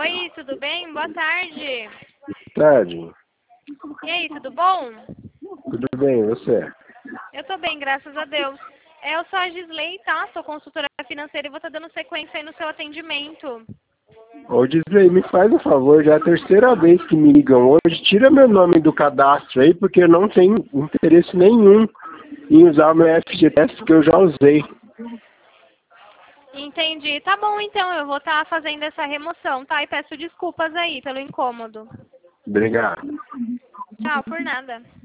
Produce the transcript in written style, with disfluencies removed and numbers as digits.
Oi, tudo bem? Boa tarde. Tarde. E aí, tudo bom? Tudo bem, e você? Eu tô bem, graças a Deus. Eu sou a Gisley, tá? Sou consultora financeira e vou estar dando sequência aí no seu atendimento. Ô, Disley, me faz um favor, já é a terceira vez que me ligam hoje. Tira meu nome do cadastro aí, porque eu não tenho interesse nenhum em usar o meu FGTS que eu já usei. Entendi. Tá bom, então. Eu vou estar fazendo essa remoção, tá? E peço desculpas aí pelo incômodo. Obrigado. Tchau, por nada.